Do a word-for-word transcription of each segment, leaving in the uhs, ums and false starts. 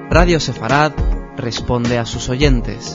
Radio Sefarad responde a sus oyentes.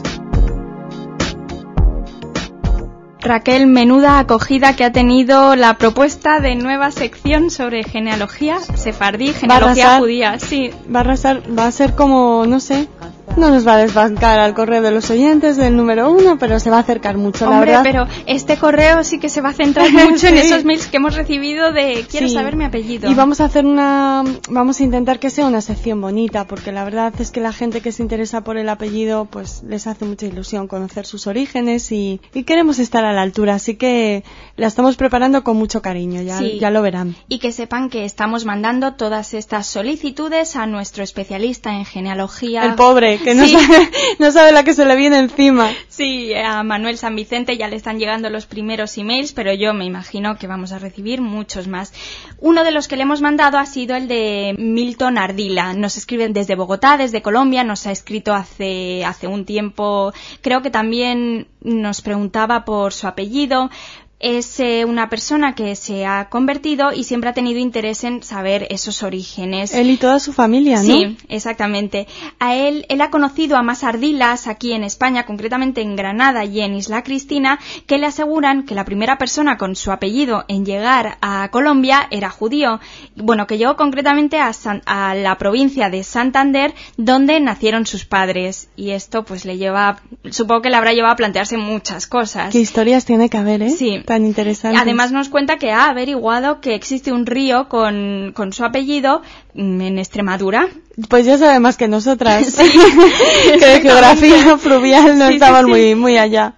Raquel, menuda acogida que ha tenido la propuesta de nueva sección sobre genealogía sefardí, genealogía judía. Sí, va a arrasar, va a ser como, no sé, no nos va a desbancar al correo de los oyentes del número uno, pero se va a acercar mucho, Hombre, la verdad. pero este correo sí que se va a centrar mucho sí. en esos mails que hemos recibido de quiero sí. saber mi apellido. Y vamos a hacer una, vamos a intentar que sea una sección bonita, porque la verdad es que la gente que se interesa por el apellido, pues les hace mucha ilusión conocer sus orígenes y, y queremos estar a la altura, así que la estamos preparando con mucho cariño, ya, sí. ya lo verán. Y que sepan que estamos mandando todas estas solicitudes a nuestro especialista en genealogía. El pobre, que no, sí. sabe, no sabe la que se le viene encima. Sí, a Manuel San Vicente ya le están llegando los primeros emails, pero yo me imagino que vamos a recibir muchos más. Uno de los que le hemos mandado ha sido el de Milton Ardila. Nos escriben desde Bogotá, desde Colombia, nos ha escrito hace, hace un tiempo. Creo que también nos preguntaba por su apellido. Es eh, una persona que se ha convertido y siempre ha tenido interés en saber esos orígenes. Él y toda su familia, ¿no? Sí, exactamente. A él, él ha conocido a más ardilas aquí en España, concretamente en Granada y en Isla Cristina, que le aseguran que la primera persona con su apellido en llegar a Colombia era judío. Bueno, que llegó concretamente a, San, a la provincia de Santander, donde nacieron sus padres. Y esto pues le lleva, supongo que le habrá llevado a plantearse muchas cosas. ¿Qué historias tiene que haber, eh? Sí. Tan interesante. Además nos cuenta que ha averiguado que existe un río con, con su apellido en Extremadura. Pues ya sabe más que nosotras. Sí, que de geografía fluvial no sí, estaban sí, sí. muy muy allá.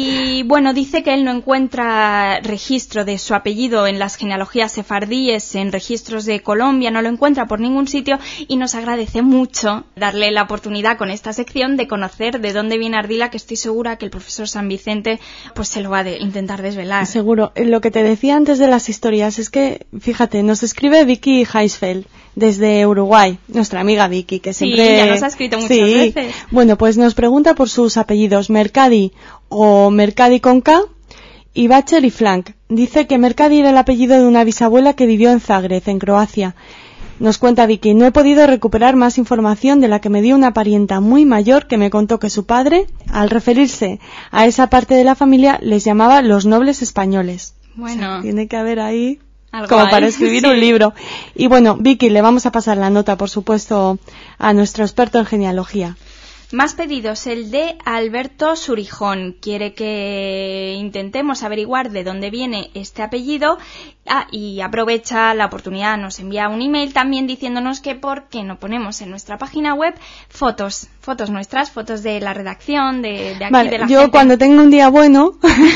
Y bueno, dice que él no encuentra registro de su apellido en las genealogías sefardíes, en registros de Colombia, no lo encuentra por ningún sitio y nos agradece mucho darle la oportunidad con esta sección de conocer de dónde viene Ardila, que estoy segura que el profesor San Vicente pues se lo va a de intentar desvelar. Seguro. Lo que te decía antes de las historias es que, fíjate, nos escribe Vicky Heisfeld desde Uruguay, nuestra amiga Vicky, que siempre... Sí, ya nos ha escrito muchas sí. veces. Bueno, pues nos pregunta por sus apellidos Mercadi o Mercadi con K y Bacher y Flank. Dice que Mercadi era el apellido de una bisabuela que vivió en Zagreb, en Croacia. Nos cuenta Vicky, no he podido recuperar más información de la que me dio una parienta muy mayor que me contó que su padre, al referirse a esa parte de la familia, les llamaba los nobles españoles. Bueno. O sea, tiene que haber ahí... Algo como hay, para escribir sí. un libro. Y bueno, Vicky, le vamos a pasar la nota, por supuesto, a nuestro experto en genealogía. Más pedidos, el de Alberto Surijón. Quiere que intentemos averiguar de dónde viene este apellido. Ah, y aprovecha la oportunidad, nos envía un email también diciéndonos que por qué no ponemos en nuestra página web fotos, fotos nuestras, fotos de la redacción, de, de aquí, vale, de la yo gente. Cuando tenga un día bueno,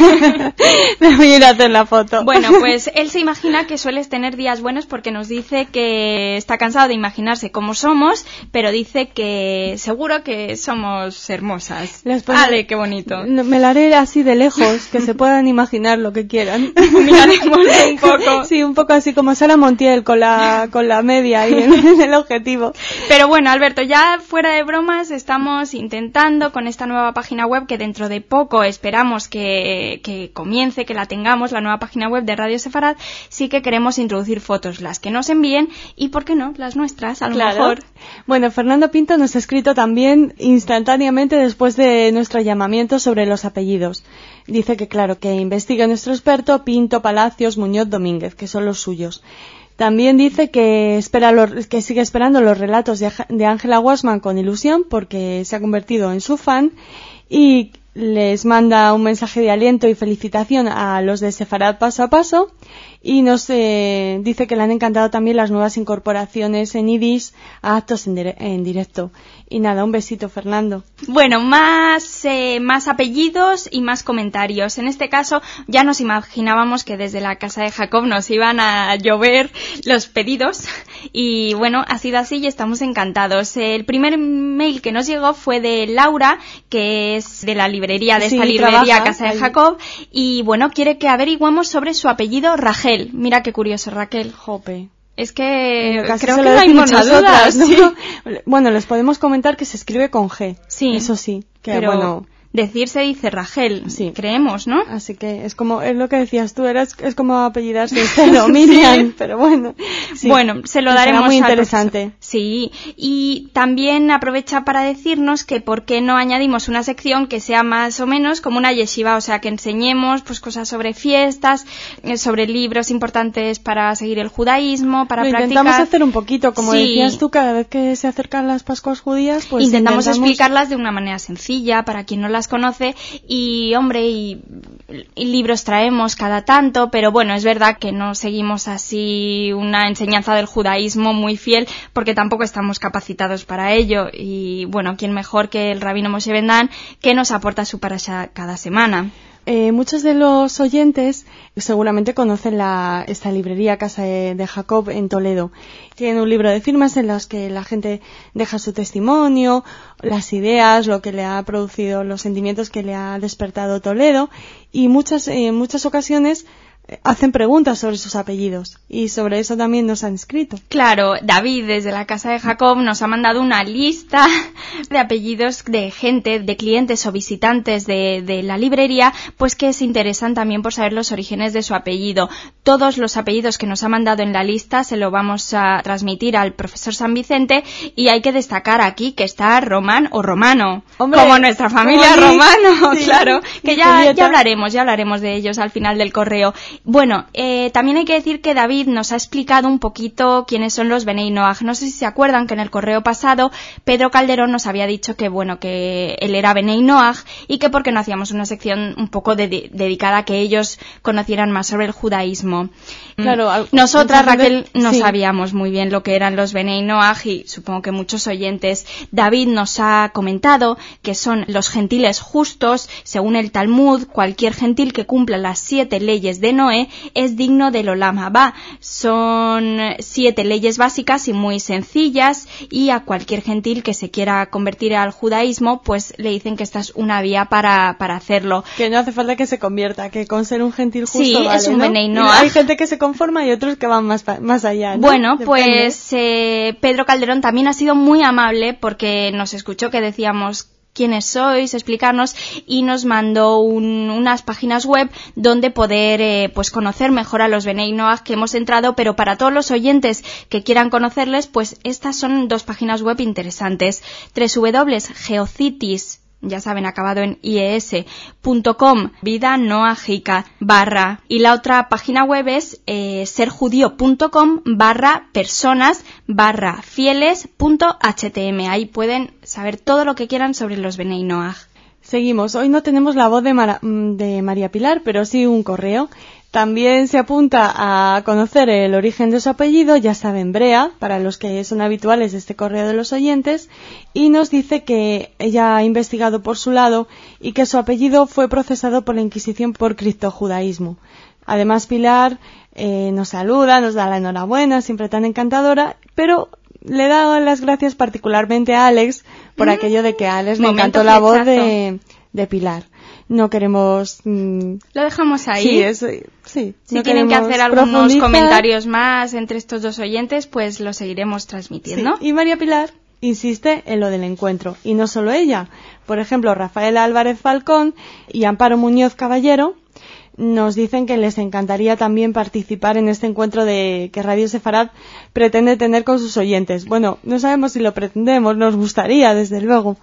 me voy a ir a hacer la foto. Bueno, pues él se imagina que sueles tener días buenos porque nos dice que está cansado de imaginarse cómo somos, pero dice que seguro que somos hermosas. Vale, qué bonito. Me la haré así de lejos, que se puedan imaginar lo que quieran. Miraremos un poco. Sí, un poco así como Sara Montiel con la con la media ahí en, en el objetivo. Pero bueno, Alberto, ya fuera de bromas, estamos intentando con esta nueva página web que dentro de poco esperamos que, que comience, que la tengamos, la nueva página web de Radio Sefarad. Sí que queremos introducir fotos, las que nos envíen y, ¿por qué no?, las nuestras, a lo claro. mejor. Bueno, Fernando Pinto nos ha escrito también instantáneamente después de nuestro llamamiento sobre los apellidos. Dice que, claro, que investigue nuestro experto Pinto, Palacios, Muñoz, Domínguez, que son los suyos. También dice que espera los, que sigue esperando los relatos de Ángela Guasman con ilusión porque se ha convertido en su fan y les manda un mensaje de aliento y felicitación a los de Sefarad Paso a Paso y nos eh, dice que le han encantado también las nuevas incorporaciones en Yiddish a actos en, dire- en directo. Y nada, un besito, Fernando. Bueno, más, eh, más apellidos y más comentarios. En este caso ya nos imaginábamos que desde la casa de Jacob nos iban a llover los pedidos y bueno, ha sido así y estamos encantados. El primer mail que nos llegó fue de Laura, que es de la librería, de sí, esta librería trabaja, Casa ahí. de Jacob, y bueno, quiere que averiguemos sobre su apellido Rachel. Mira qué curioso, Raquel. Jope. Es que Bueno, creo que no hay muchas dudas. ¿no? Sí. Bueno, les podemos comentar que se escribe con G. Sí. Eso sí. Que pero bueno. Decir se dice Rachel, sí. Creemos, ¿no? Así que es como, es lo que decías tú, eras, es como apellidarse Cero, Miriam, sí. Pero bueno. Sí. Bueno, se lo daremos. Será muy interesante. Sí, y también aprovecha para decirnos que por qué no añadimos una sección que sea más o menos como una yeshiva, o sea, que enseñemos pues cosas sobre fiestas, sobre libros importantes para seguir el judaísmo, para lo practicar. Intentamos hacer un poquito, como sí. decías tú, cada vez que se acercan las Pascuas judías, pues intentamos, intentamos explicarlas de una manera sencilla para quien no las conoce y, hombre, y, y libros traemos cada tanto, pero bueno, es verdad que no seguimos así una enseñanza del judaísmo muy fiel porque tampoco estamos capacitados para ello y, bueno, quién mejor que el rabino Moshe Ben Dan que nos aporta su parasha cada semana. Eh, muchos de los oyentes seguramente conocen la, esta librería Casa de, de Jacob en Toledo. Tiene un libro de firmas en los que la gente deja su testimonio, las ideas, lo que le ha producido, los sentimientos que le ha despertado Toledo y muchas, en eh, muchas ocasiones hacen preguntas sobre sus apellidos y sobre eso también nos han escrito. Claro, David desde la Casa de Jacob nos ha mandado una lista de apellidos de gente, de clientes o visitantes de, de la librería, pues que se interesan también por saber los orígenes de su apellido. Todos los apellidos que nos ha mandado en la lista se lo vamos a transmitir al profesor San Vicente y hay que destacar aquí que está Román o Romano, Hombre, como nuestra familia Romano, sí, claro, que ya, ya hablaremos, ya hablaremos de ellos al final del correo. Bueno, eh, también hay que decir que David nos ha explicado un poquito quiénes son los Benei Noach. No sé si se acuerdan que en el correo pasado Pedro Calderón nos había dicho que bueno que él era Benei Noach y que por qué no hacíamos una sección un poco de, de, dedicada a que ellos conocieran más sobre el judaísmo. Claro, al, nosotras Raquel no sí. sabíamos muy bien lo que eran los Benei Noach y supongo que muchos oyentes. David nos ha comentado que son los gentiles justos, según el Talmud, cualquier gentil que cumpla las siete leyes de Noé es digno del Olam Haba. Son siete leyes básicas y muy sencillas y a cualquier gentil que se quiera convertir al judaísmo pues le dicen que esta es una vía para, para hacerlo. Que no hace falta que se convierta, que con ser un gentil justo sí, vale, es un ¿no? Benei Noach. Hay gente que se conforma y otros que van más, más allá, ¿no? Bueno, Depende. pues eh, Pedro Calderón también ha sido muy amable porque nos escuchó que decíamos quiénes sois, explicarnos y nos mandó un, unas páginas web donde poder eh, pues conocer mejor a los Benei Noach que hemos entrado, pero para todos los oyentes que quieran conocerles, pues estas son dos páginas web interesantes. doble u doble u doble u punto geocities, ya saben, acabado en ies punto com, vida noajica, barra, y la otra página web es eh, serjudío punto com, barra, personas, barra, fieles, punto htm. Ahí pueden saber todo lo que quieran sobre los Benei Noach. Seguimos. Hoy no tenemos la voz de, Mara, de María Pilar, pero sí un correo. También se apunta a conocer el origen de su apellido, ya saben, Brea, para los que son habituales de este correo de los oyentes, y nos dice que ella ha investigado por su lado y que su apellido fue procesado por la Inquisición por criptojudaísmo. Además, Pilar eh, nos saluda, nos da la enhorabuena, siempre tan encantadora, pero le da las gracias particularmente a Alex por mm. aquello de que a Alex le encantó la voz de, de Pilar. No queremos... Mmm... Lo dejamos ahí. Sí, eso, sí. Si no tienen que hacer algunos profundizar. comentarios más entre estos dos oyentes, pues lo seguiremos transmitiendo. Sí. Y María Pilar insiste en lo del encuentro. Y no solo ella. Por ejemplo, Rafael Álvarez Falcón y Amparo Muñoz Caballero nos dicen que les encantaría también participar en este encuentro de que Radio Sefarad pretende tener con sus oyentes. Bueno, no sabemos si lo pretendemos, nos gustaría, desde luego.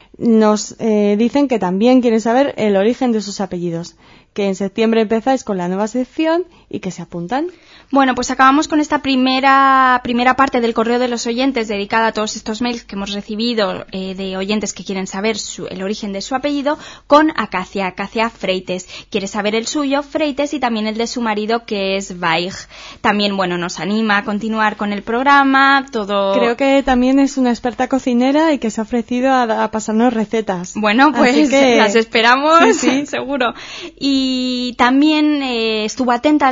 Nos eh, dicen que también quieren saber el origen de sus apellidos, que en septiembre empezáis con la nueva sección y que se apuntan. Bueno, pues acabamos con esta primera primera parte del correo de los oyentes dedicada a todos estos mails que hemos recibido eh, de oyentes que quieren saber su, el origen de su apellido con Acacia, Acacia Freites. Quiere saber el suyo, Freites, y también el de su marido, que es Weig. También, bueno, nos anima a continuar con el programa, todo... Creo que también es una experta cocinera y que se ha ofrecido a, a pasarnos recetas. Bueno, pues que... las esperamos, sí, sí. seguro. Y también eh, estuvo atenta al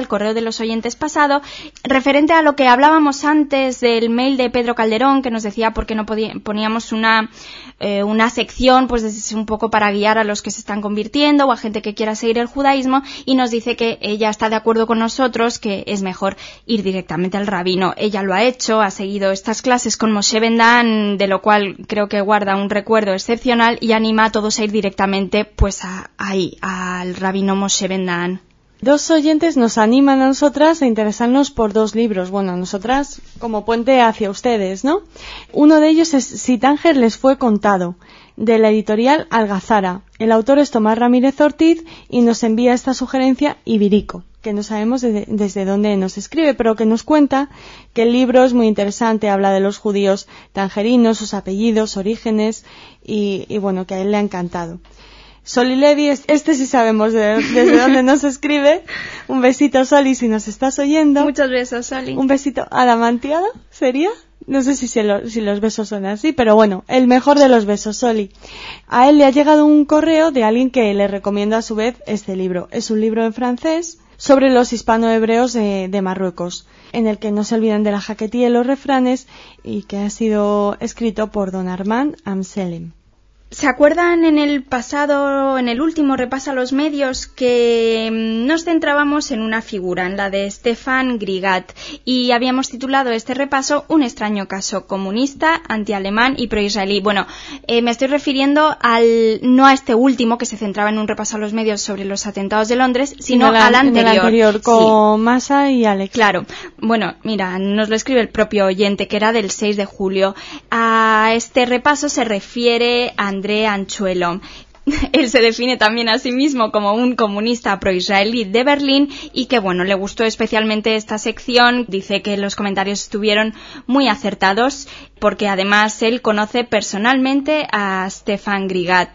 al correo de los oyentes pasado, referente a lo que hablábamos antes del mail de Pedro Calderón, que nos decía por qué no podía, poníamos una, eh, una sección, pues es un poco para guiar a los que se están convirtiendo o a gente que quiera seguir el judaísmo, y nos dice que ella está de acuerdo con nosotros, que es mejor ir directamente al rabino. Ella lo ha hecho, ha seguido estas clases con Moshe Ben Dan, de lo cual creo que guarda un recuerdo excepcional, y anima a todos a ir directamente pues a, ahí, al rabino Moshe Ben Dan. Dos oyentes nos animan a nosotras a interesarnos por dos libros, bueno, a nosotras como puente hacia ustedes, ¿no? Uno de ellos es Si Tánger les fue contado, de la editorial Algazara. El autor es Tomás Ramírez Ortiz y nos envía esta sugerencia Ibirico, que no sabemos de, desde dónde nos escribe, pero que nos cuenta que el libro es muy interesante, habla de los judíos tangerinos, sus apellidos, orígenes, y, y bueno, que a él le ha encantado. Soli Levi, este sí sabemos de, desde dónde nos escribe. Un besito, Soli, si nos estás oyendo. Muchos besos, Soli. Un besito adamantiado, ¿sería? No sé si, se lo, si los besos son así, pero bueno, el mejor de los besos, Soli. A él le ha llegado un correo de alguien que le recomienda a su vez este libro. Es un libro en francés sobre los hispano-hebreos de, de Marruecos, en el que no se olvidan de la jaquetía y los refranes, y que ha sido escrito por don Armand Amselem. ¿Se acuerdan en el pasado, en el último repaso a los medios, que nos centrábamos en una figura, en la de Stefan Grigat, y habíamos titulado este repaso Un extraño caso comunista, antialemán y proisraelí? Bueno, eh, me estoy refiriendo al, no a este último, que se centraba en un repaso a los medios sobre los atentados de Londres, sino la, al anterior. El anterior, con sí. Massa y Alex. Claro. Bueno, mira, nos lo escribe el propio oyente, que era del seis de julio. A este repaso se refiere a André Anchuelo. Él se define también a sí mismo como un comunista proisraelí de Berlín y que, bueno, le gustó especialmente esta sección. Dice que los comentarios estuvieron muy acertados porque además él conoce personalmente a Stefan Grigat.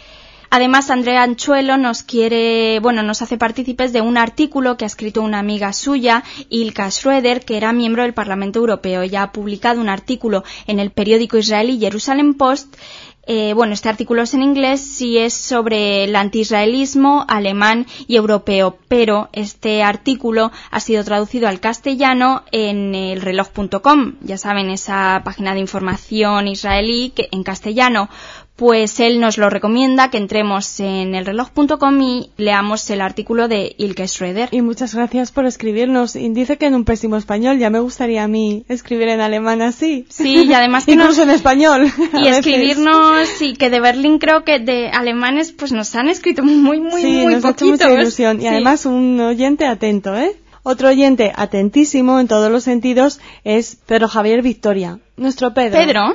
Además, Andrea Anchuelo nos quiere, bueno, nos hace partícipes de un artículo que ha escrito una amiga suya, Ilka Schroeder, que era miembro del Parlamento Europeo. Ella ha publicado un artículo en el periódico israelí Jerusalem Post. Eh, bueno, este artículo es en inglés y es sobre el antiisraelismo alemán y europeo, pero este artículo ha sido traducido al castellano en el reloj punto com, ya saben, esa página de información israelí que en castellano. Pues él nos lo recomienda, que entremos en el reloj punto com y leamos el artículo de Ilke Schroeder. Y muchas gracias por escribirnos. Y dice que en un pésimo español, ya me gustaría a mí escribir en alemán así. Sí, y además que incluso nos... en español. Y escribirnos, sí, que de Berlín creo que de alemanes pues nos han escrito muy, muy, sí, muy nos poquitos. Ha hecho mucha ilusión. Y sí. además un oyente atento, ¿eh? Otro oyente atentísimo en todos los sentidos es Pedro Javier Victoria, nuestro Pedro. Pedro.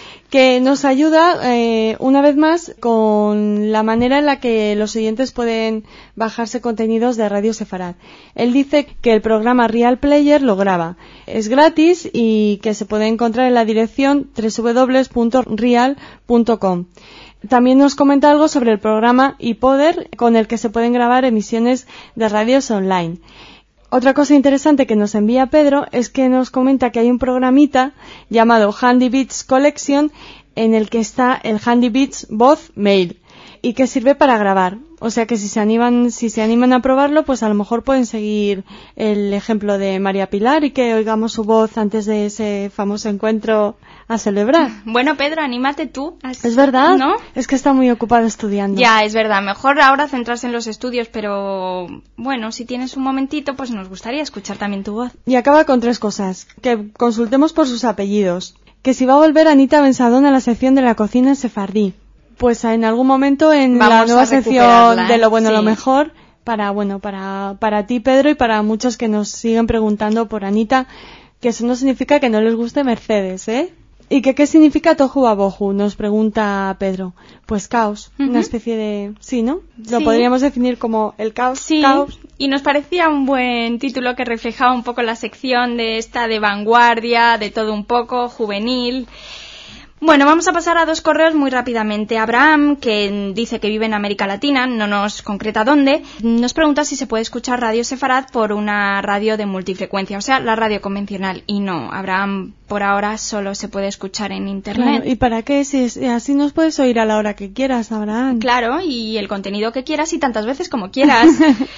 Que nos ayuda eh, una vez más con la manera en la que los oyentes pueden bajarse contenidos de Radio Sefarad. Él dice que el programa Real Player lo graba. Es gratis y que se puede encontrar en la dirección doble u doble u doble u punto real punto com. También nos comenta algo sobre el programa iPoder, con el que se pueden grabar emisiones de radios online. Otra cosa interesante que nos envía Pedro es que nos comenta que hay un programita llamado Handy Beats Collection en el que está el Handy Beats Voz Mail y que sirve para grabar. O sea que si se animan, si se animan a probarlo, pues a lo mejor pueden seguir el ejemplo de María Pilar y que oigamos su voz antes de ese famoso encuentro a celebrar. Bueno, Pedro, anímate tú. Es verdad, ¿no? Es que está muy ocupado estudiando. Ya, es verdad. Mejor ahora centrarse en los estudios, pero bueno, si tienes un momentito, pues nos gustaría escuchar también tu voz. Y acaba con tres cosas. Que consultemos por sus apellidos. Que si va a volver Anita Bensadón a la sección de la cocina en sefardí. Pues en algún momento en Vamos la nueva sección de lo bueno, sí. lo mejor, para bueno, para para ti, Pedro, y para muchos que nos siguen preguntando por Anita, que eso no significa que no les guste Mercedes, ¿eh? ¿Y que qué significa Tohu Wabohu? Nos pregunta Pedro. Pues caos, uh-huh. Una especie de... Sí, ¿no? Lo sí. podríamos definir como el caos. Sí, caos. Y nos parecía un buen título que reflejaba un poco la sección de esta de vanguardia, de todo un poco, juvenil. Bueno, vamos a pasar a dos correos muy rápidamente. Abraham, que dice que vive en América Latina, no nos concreta dónde, nos pregunta si se puede escuchar Radio Sefarad por una radio de multifrecuencia, o sea, la radio convencional. Y no, Abraham, por ahora solo se puede escuchar en internet. Claro, ¿y para qué? Si es, así nos puedes oír a la hora que quieras, Abraham. Claro, y el contenido que quieras y tantas veces como quieras.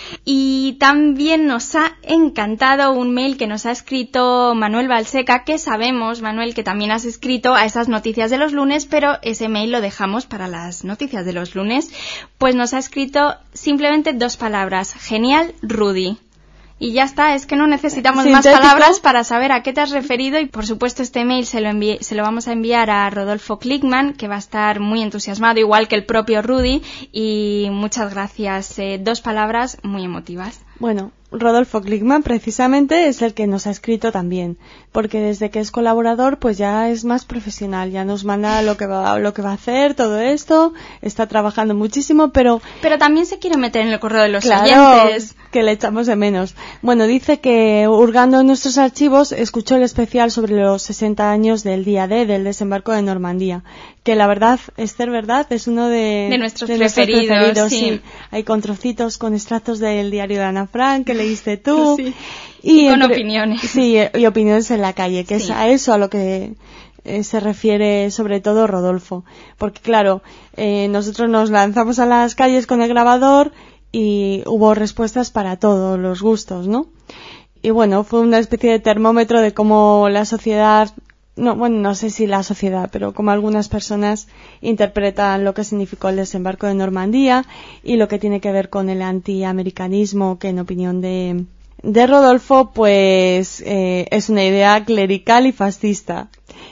Y también nos ha encantado un mail que nos ha escrito Manuel Balseca, que sabemos, Manuel, que también has escrito a esas noticias de los lunes, pero ese mail lo dejamos para las noticias de los lunes. Pues nos ha escrito simplemente dos palabras: genial, Rudy. Y ya está, es que no necesitamos Sintético. más palabras para saber a qué te has referido, y por supuesto este mail se lo, envi- se lo vamos a enviar a Rodolfo Klickman, que va a estar muy entusiasmado, igual que el propio Rudy, y muchas gracias. Eh, dos palabras muy emotivas. Bueno, Rodolfo Klickman precisamente es el que nos ha escrito también, porque desde que es colaborador pues ya es más profesional, ya nos manda lo que va, lo que va a hacer, todo esto, está trabajando muchísimo, pero... Pero también se quiere meter en el correo de los claro, oyentes. Que le echamos de menos. Bueno, dice que hurgando en nuestros archivos escuchó el especial sobre los sesenta años del día D, del desembarco de Normandía, que la verdad, Esther, ¿verdad? Es uno de, de nuestros de preferidos, nuestros preferidos sí. sí. Hay con trocitos, con extractos del diario de Ana Frank, que leíste tú. Sí. Y, y con entre, opiniones. Sí, y opiniones en la calle, que sí. Es a eso a lo que eh, se refiere sobre todo Rodolfo. Porque claro, eh, nosotros nos lanzamos a las calles con el grabador y hubo respuestas para todos los gustos, ¿no? Y bueno, fue una especie de termómetro de cómo la sociedad, no, bueno, no sé si la sociedad, pero como algunas personas interpretan lo que significó el desembarco de Normandía y lo que tiene que ver con el antiamericanismo, que en opinión de, de Rodolfo, pues eh, es una idea clerical y fascista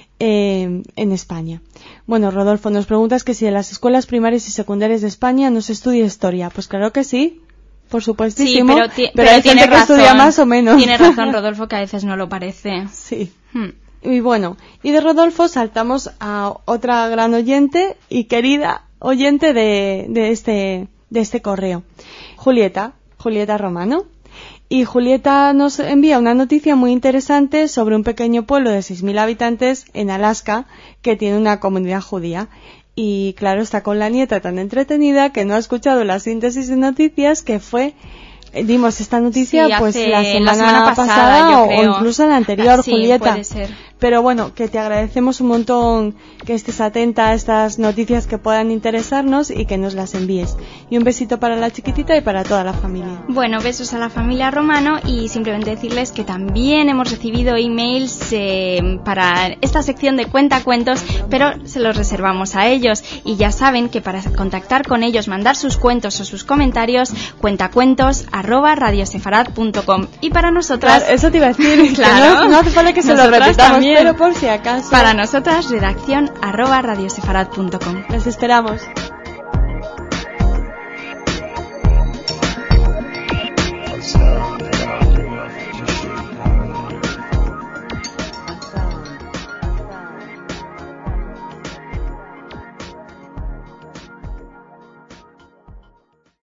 eh, en España. Bueno, Rodolfo, nos preguntas que si en las escuelas primarias y secundarias de España no se estudia historia. Pues claro que sí, por supuestísimo. Sí, pero, ti- pero, pero hay tiene gente que razón, estudia más o menos. Tiene razón, Rodolfo, que a veces no lo parece. Sí. Hmm. Y bueno, y de Rodolfo saltamos a otra gran oyente y querida oyente de, de este, de este correo. Julieta, Julieta Romano. Y Julieta nos envía una noticia muy interesante sobre un pequeño pueblo de seis mil habitantes en Alaska que tiene una comunidad judía. Y claro, está con la nieta tan entretenida que no ha escuchado la síntesis de noticias que fue... Dimos esta noticia sí, pues la semana, la semana pasada, pasada yo o, creo. o incluso la anterior, sí, Julieta. Puede ser. Pero bueno, que te agradecemos un montón que estés atenta a estas noticias que puedan interesarnos y que nos las envíes. Y un besito para la chiquitita y para toda la familia. Bueno, besos a la familia Romano y simplemente decirles que también hemos recibido emails eh, para esta sección de cuentacuentos, pero se los reservamos a ellos. Y ya saben que para contactar con ellos, mandar sus cuentos o sus comentarios, cuentacuentos arroba radiosefarad punto com. Y para nosotras... Claro, eso te iba a decir, claro, no, no hace falta que se lo repitamos, también. Pero por si acaso... Para nosotras, redacción arroba radiosefarad punto com. Les esperamos.